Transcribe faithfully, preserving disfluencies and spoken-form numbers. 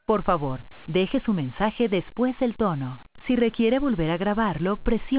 Por favor, deje su mensaje después del tono. Si requiere volver a grabarlo, presione